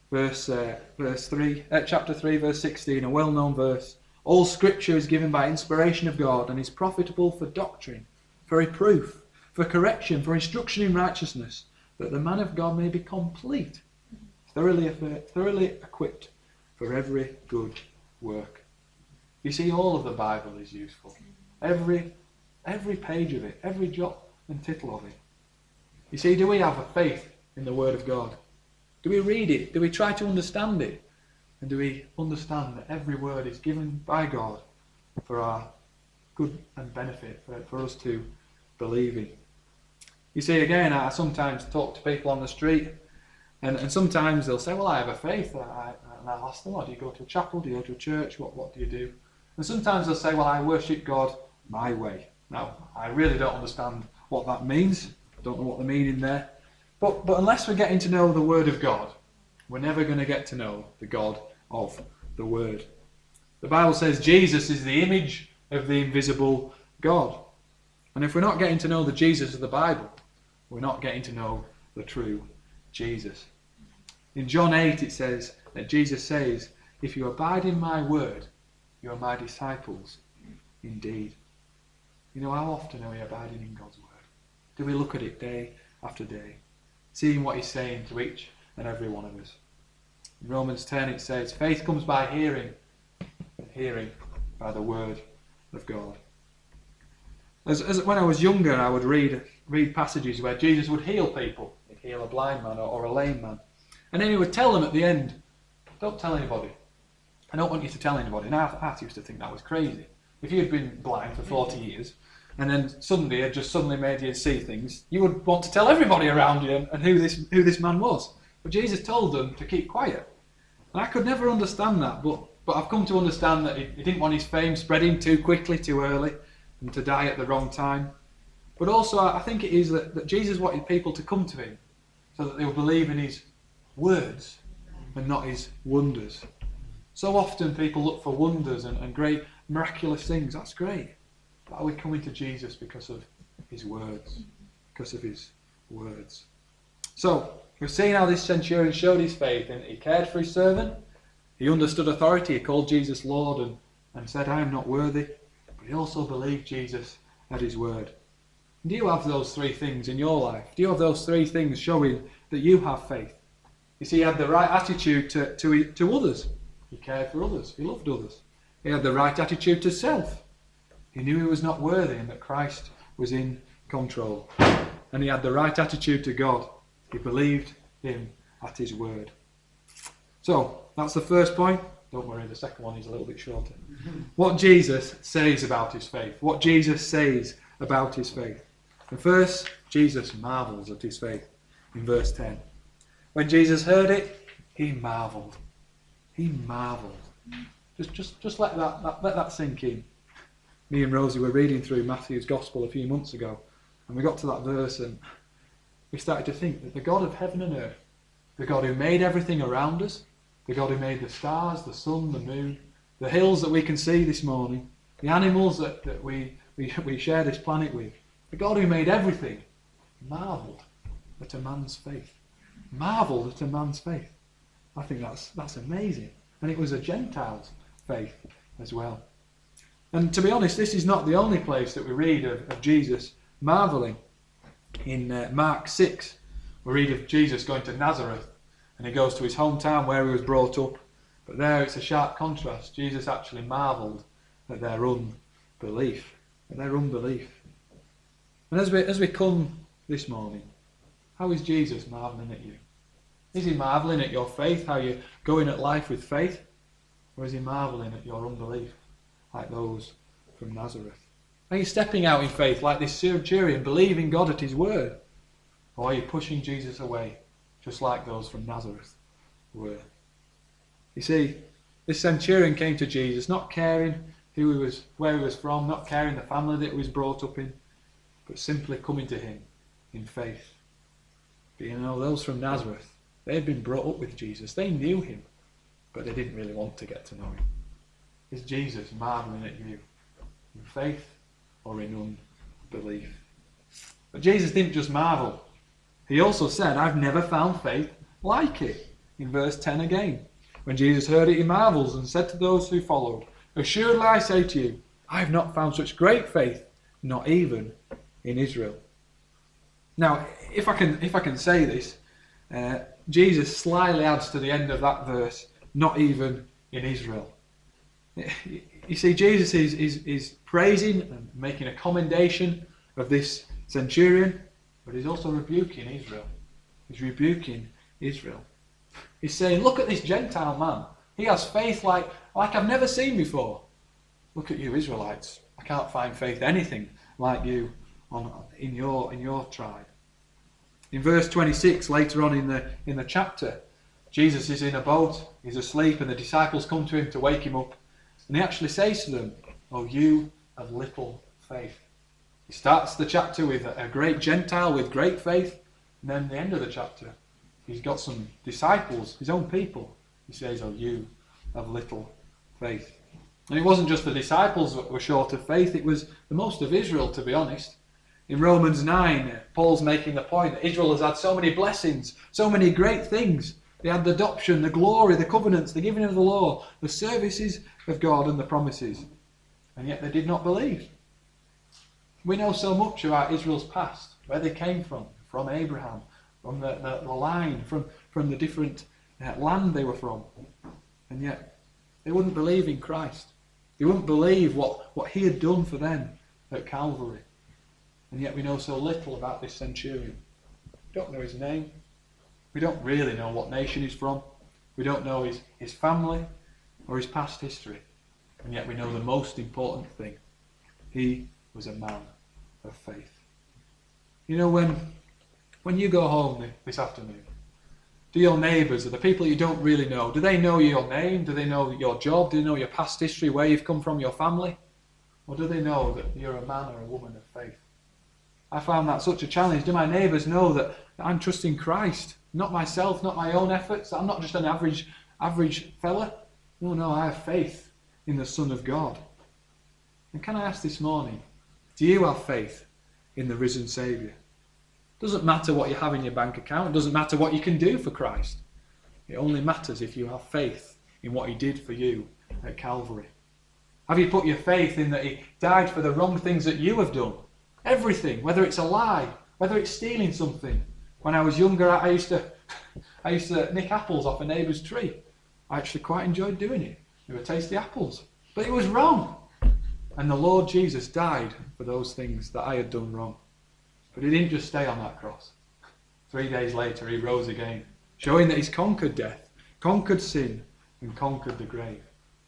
chapter 3, verse 16, a well-known verse, all scripture is given by inspiration of God and is profitable for doctrine, for reproof, for correction, for instruction in righteousness, that the man of God may be complete, thoroughly equipped for every good work. You see, all of the Bible is useful. Every page of it, every jot and tittle of it. You see, do we have a faith in the Word of God? Do we read it? Do we try to understand it? And do we understand that every word is given by God for our good and benefit, for us to believe in? You see, again, I sometimes talk to people on the street, and sometimes they'll say, well, I have a faith. And I'll ask them, do you go to a chapel? Do you go to a church? What do you do? And sometimes they'll say, well, I worship God my way. Now, I really don't understand what that means. I don't know what the meaning there. But unless we're getting to know the Word of God, we're never going to get to know the God of the Word. The Bible says Jesus is the image of the invisible God. And if we're not getting to know the Jesus of the Bible, we're not getting to know the true Jesus. In John 8 it says that Jesus says, if you abide in my word, you are my disciples indeed. You know, how often are we abiding in God's word? Do we look at it day after day, seeing what he's saying to each and every one of us? In Romans 10 it says, faith comes by hearing, and hearing by the word of God. As when I was younger, I would read passages where Jesus would heal people. He'd heal a blind man or a lame man. And then he would tell them at the end, don't tell anybody. I don't want you to tell anybody. And I used to think that was crazy. If you had been blind for 40 years, and then suddenly it just suddenly made you see things, you would want to tell everybody around you and who this man was. But Jesus told them to keep quiet. And I could never understand that, but I've come to understand that he didn't want his fame spreading too quickly, too early, and to die at the wrong time. But also I think it is that Jesus wanted people to come to him so that they would believe in his words and not his wonders. So often people look for wonders and great miraculous things. That's great. But are we coming to Jesus because of his words? Because of his words. So, we've seen how this centurion showed his faith, and he cared for his servant. He understood authority. He called Jesus Lord and said, I am not worthy. But he also believed Jesus at his word. Do you have those three things in your life? Do you have those three things showing that you have faith? You see, he had the right attitude to others. He cared for others. He loved others. He had the right attitude to self. He knew he was not worthy and that Christ was in control. And he had the right attitude to God. He believed him at his word. So, that's the first point. Don't worry, the second one is a little bit shorter. What Jesus says about his faith. What Jesus says about his faith. And first, Jesus marvels at his faith in verse 10. When Jesus heard it, he marveled. He marveled. Just let that sink in. Me and Rosie were reading through Matthew's Gospel a few months ago, and we got to that verse and we started to think that the God of heaven and earth, the God who made everything around us, the God who made the stars, the sun, the moon, the hills that we can see this morning, the animals that we share this planet with, the God who made everything, marvelled at a man's faith. Marvelled at a man's faith. I think that's amazing. And it was a Gentile's faith as well. And to be honest, this is not the only place that we read of Jesus marvelling. In Mark 6, we read of Jesus going to Nazareth, and he goes to his hometown where he was brought up. But there it's a sharp contrast. Jesus actually marvelled at their unbelief. At their unbelief. And as we come this morning, how is Jesus marvelling at you? Is he marvelling at your faith, how you're going at life with faith? Or is he marvelling at your unbelief, like those from Nazareth? Are you stepping out in faith like this centurion, believing God at his word? Or are you pushing Jesus away, just like those from Nazareth were? You see, this centurion came to Jesus, not caring who he was, where he was from, not caring the family that he was brought up in, but simply coming to him in faith. But you know, those from Nazareth, they had been brought up with Jesus. They knew him, but they didn't really want to get to know him. Is Jesus marvelling at you in faith or in unbelief? But Jesus didn't just marvel. He also said, I've never found faith like it. In verse 10 again. When Jesus heard it, he marvels and said to those who followed, Assuredly I say to you, I have not found such great faith, not even in Israel. Now, if I can say this, Jesus slyly adds to the end of that verse, not even in Israel. You see, Jesus is praising and making a commendation of this centurion, but he's also rebuking Israel. He's rebuking Israel. He's saying, look at this Gentile man. He has faith like I've never seen before. Look at you Israelites. I can't find faith anything like you in your tribe. In verse 26, later on in the chapter, Jesus is in a boat, he's asleep, and the disciples come to him to wake him up. And he actually says to them, Oh, you of little faith. He starts the chapter with a great Gentile with great faith, and then at the end of the chapter, he's got some disciples, his own people. He says, Oh, you of little faith. And it wasn't just the disciples that were short of faith, it was the most of Israel, to be honest. In Romans 9, Paul's making the point that Israel has had so many blessings, so many great things. They had the adoption, the glory, the covenants, the giving of the law, the services of God and the promises. And yet they did not believe. We know so much about Israel's past, where they came from Abraham, from the line, from the different land they were from. And yet they wouldn't believe in Christ. They wouldn't believe what he had done for them at Calvary. And yet we know so little about this centurion. We don't know his name. We don't really know what nation he's from. We don't know his family or his past history. And yet we know the most important thing. He was a man of faith. You know, when you go home this afternoon, do your neighbours, or the people you don't really know, do they know your name? Do they know your job? Do they know your past history, where you've come from, your family? Or do they know that you're a man or a woman of faith? I found that such a challenge. Do my neighbours know that I'm trusting Christ? Not myself, not my own efforts. I'm not just an average fella. No, I have faith in the Son of God. And can I ask this morning, do you have faith in the risen Saviour? It doesn't matter what you have in your bank account. It doesn't matter what you can do for Christ. It only matters if you have faith in what he did for you at Calvary. Have you put your faith in that he died for the wrong things that you have done? Everything, whether it's a lie, whether it's stealing something. When I was younger, I used to nick apples off a neighbour's tree. I actually quite enjoyed doing it. They were tasty apples. But it was wrong. And the Lord Jesus died for those things that I had done wrong. But he didn't just stay on that cross. 3 days later, he rose again, showing that he's conquered death, conquered sin, and conquered the grave.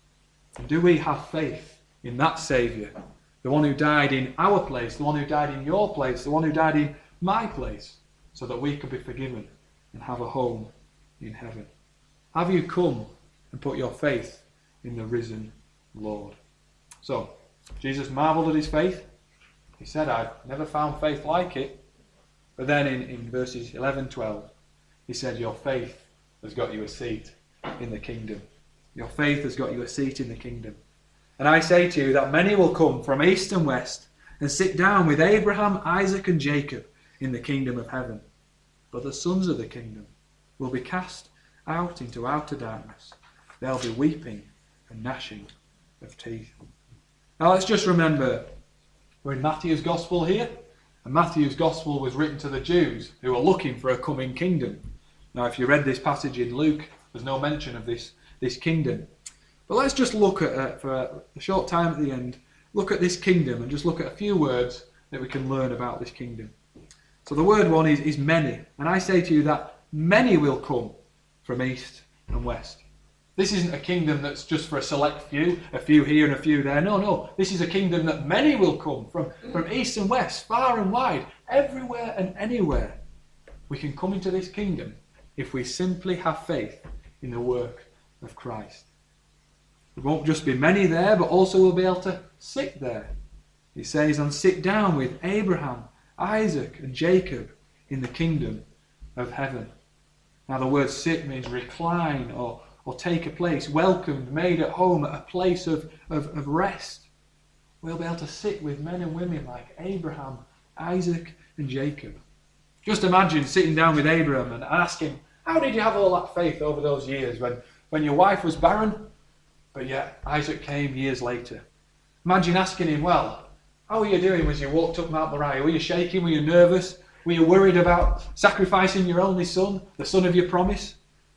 And do we have faith in that Saviour? The one who died in our place, the one who died in your place, the one who died in my place, so that we could be forgiven and have a home in heaven. Have you come and put your faith in the risen Lord? So, Jesus marvelled at his faith. He said, I've never found faith like it. But then in verses 11-12, he said, your faith has got you a seat in the kingdom. Your faith has got you a seat in the kingdom. And I say to you that many will come from east and west and sit down with Abraham, Isaac and Jacob in the kingdom of heaven. But the sons of the kingdom will be cast out into outer darkness. They'll be weeping and gnashing of teeth. Now let's just remember, we're in Matthew's Gospel here, and Matthew's Gospel was written to the Jews who were looking for a coming kingdom. Now if you read this passage in Luke, there's no mention of this kingdom. But let's just look at, for a short time at the end, look at this kingdom and just look at a few words that we can learn about this kingdom. So the word one is many. And I say to you that many will come from east and west. This isn't a kingdom that's just for a select few, a few here and a few there. No. This is a kingdom that many will come from east and west, far and wide, everywhere and anywhere. We can come into this kingdom if we simply have faith in the work of Christ. There won't just be many there, but also we'll be able to sit there. He says, and sit down with Abraham, Isaac and Jacob in the kingdom of heaven. Now the word sit means recline or take a place, welcomed, made at home, at a place of rest. We'll be able to sit with men and women like Abraham, Isaac and Jacob. Just imagine sitting down with Abraham and asking, how did you have all that faith over those years when your wife was barren, but yet Isaac came years later? Imagine asking him, well, how were you doing as you walked up Mount Moriah? Were you shaking? Were you nervous? Were you worried about sacrificing your only son, the son of your promise?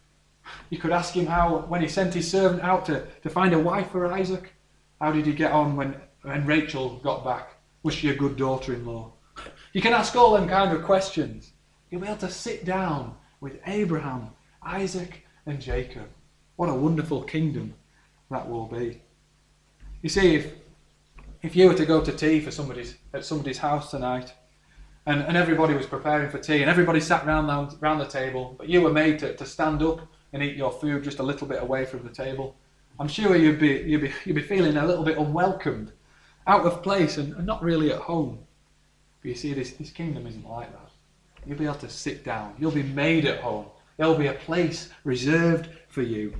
You could ask him how, when he sent his servant out to find a wife for Isaac, how did he get on when Rachel got back? Was she a good daughter-in-law? You can ask all them kind of questions. You'll be able to sit down with Abraham, Isaac and Jacob. What a wonderful kingdom that will be. You see, if you were to go to tea at somebody's house tonight, and everybody was preparing for tea, and everybody sat round the table, but you were made to stand up and eat your food just a little bit away from the table, I'm sure you'd be feeling a little bit unwelcomed, out of place, and not really at home. But you see, this kingdom isn't like that. You'll be able to sit down. You'll be made at home. There'll be a place reserved for you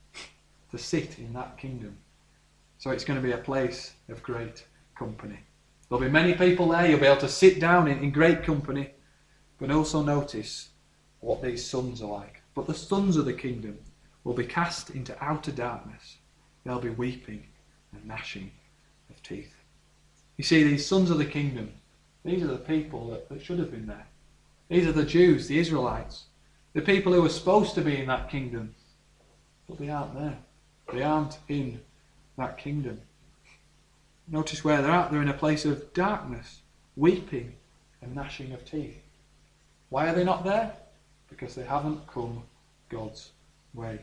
to sit in that kingdom. So it's going to be a place of great company. There'll be many people there. You'll be able to sit down in great company. But also notice what these sons are like. But the sons of the kingdom will be cast into outer darkness. They'll be weeping and gnashing of teeth. You see, these sons of the kingdom, these are the people that should have been there. These are the Jews, the Israelites, the people who were supposed to be in that kingdom. But they aren't there. They aren't in that kingdom. Notice where they're at. They're in a place of darkness, weeping and gnashing of teeth. Why are they not there? Because they haven't come God's way.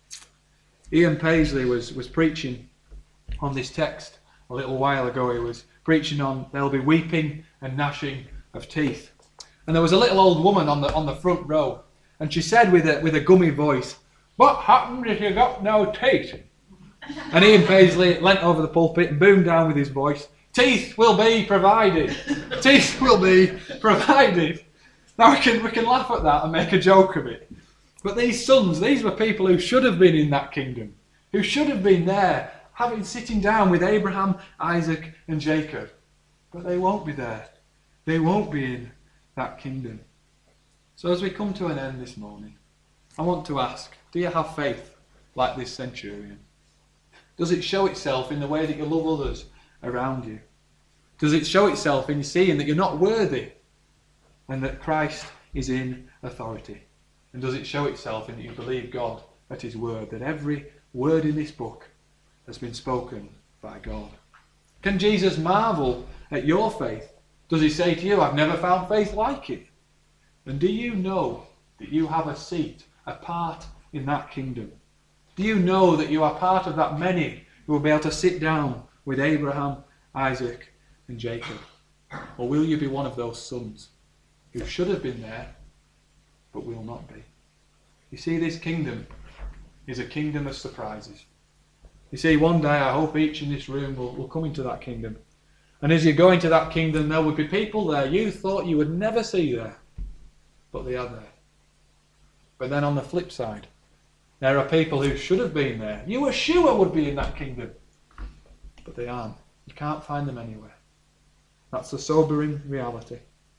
Ian Paisley was preaching on this text a little while ago. He was preaching on there'll be weeping and gnashing of teeth. And there was a little old woman on the front row, and she said with a gummy voice, "What happened if you got no teeth?" And Ian Paisley leant over the pulpit and boomed down with his voice, "Teeth will be provided. Teeth will be provided." Now we can laugh at that and make a joke of it. But these sons, these were people who should have been in that kingdom, who should have been there, sitting down with Abraham, Isaac and Jacob. But they won't be there. They won't be in that kingdom. So as we come to an end this morning, I want to ask, do you have faith like this centurion? Does it show itself in the way that you love others around you? Does it show itself in seeing that you're not worthy and that Christ is in authority? And does it show itself in that you believe God at his word, that every word in this book has been spoken by God? Can Jesus marvel at your faith? Does he say to you, I've never found faith like it? And do you know that you have a seat, a part in that kingdom? Do you know that you are part of that many who will be able to sit down with Abraham, Isaac and Jacob? Or will you be one of those sons who should have been there but will not be? You see, this kingdom is a kingdom of surprises. You see, one day I hope each in this room will come into that kingdom. And as you go into that kingdom, there will be people there you thought you would never see there, but they are there. But then on the flip side, there are people who should have been there. You were sure would be in that kingdom, but they aren't. You can't find them anywhere. That's the sobering reality.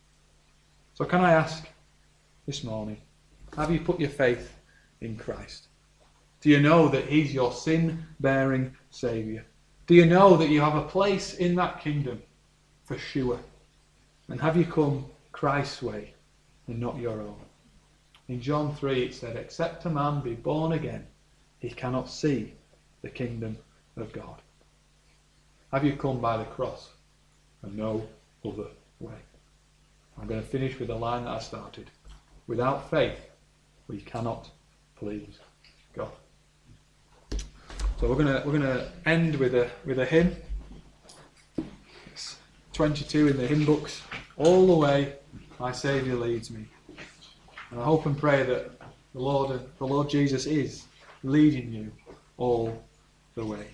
So can I ask this morning, have you put your faith in Christ? Do you know that he's your sin-bearing Saviour? Do you know that you have a place in that kingdom for sure? And have you come Christ's way and not your own? In John 3 it said, except a man be born again, he cannot see the kingdom of God. Have you come by the cross and no other way? I'm going to finish with the line that I started. Without faith, we cannot please God. So we're going to end with a hymn. It's 22 in the hymn books. All the way my Saviour leads me. And I hope and pray that the Lord Jesus is leading you all the way.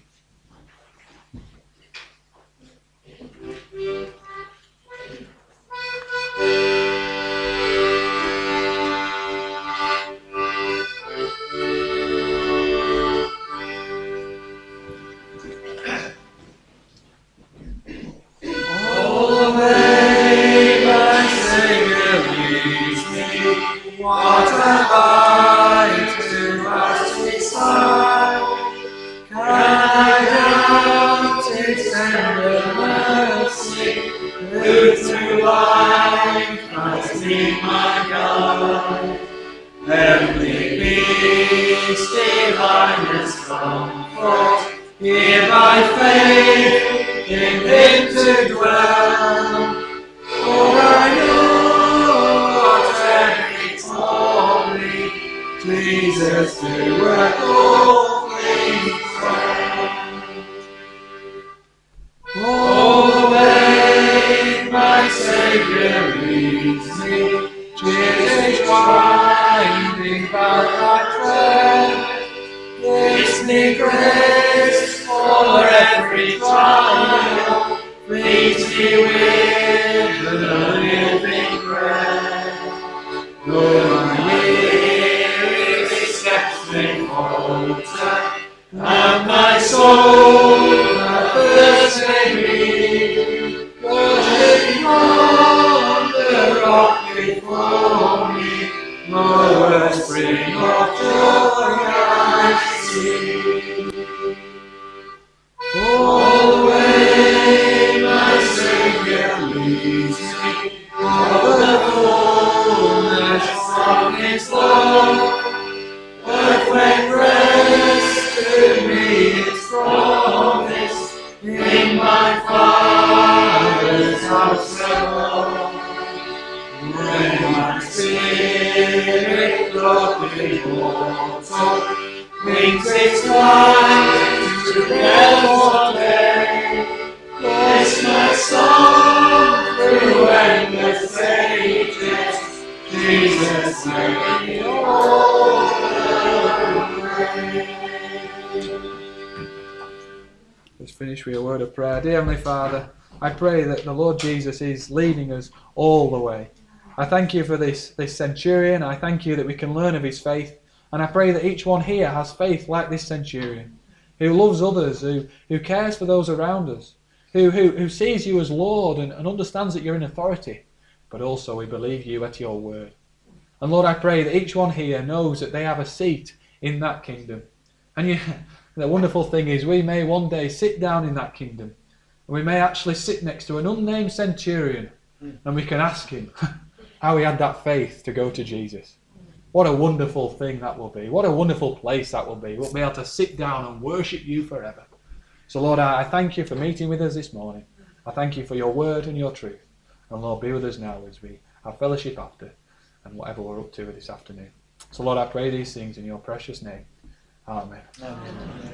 What have I to ask beside? Can I doubt his tender mercy, who through life has been my guide? Heavenly peace, divinest comfort, here by faith in him to dwell. For I know Jesus to work all things well. All the way my Saviour leads me, Jesus winding path I tread, gives me grace for every trial, feeds me with the living bread. Though and my soul thirst may be, bursting on the rock before me, no spring of joy I see. All the way my Saviour leads me, for the fullness of his love, perfect rest to me is promised in my Father's house above. When my spirit broken water wings its flight to realms of day, bless my song through endless ages, Jesus make me whole. Let's finish with a word of prayer. Dear Heavenly Father, I pray that the Lord Jesus is leading us all the way. I thank you for this centurion. I thank you that we can learn of his faith. And I pray that each one here has faith like this centurion, who loves others, who cares for those around us, who sees you as Lord and understands that you're in authority, but also we believe you at your word. And Lord, I pray that each one here knows that they have a seat in that kingdom. And the wonderful thing is we may one day sit down in that kingdom, and we may actually sit next to an unnamed centurion, and we can ask him how he had that faith to go to Jesus. What a wonderful thing that will be. What a wonderful place that will be. We'll be able to sit down and worship you forever. So Lord, I thank you for meeting with us this morning. I thank you for your word and your truth. And Lord, be with us now as we have fellowship after and whatever we're up to this afternoon. So Lord, I pray these things in your precious name. Amen. Amen.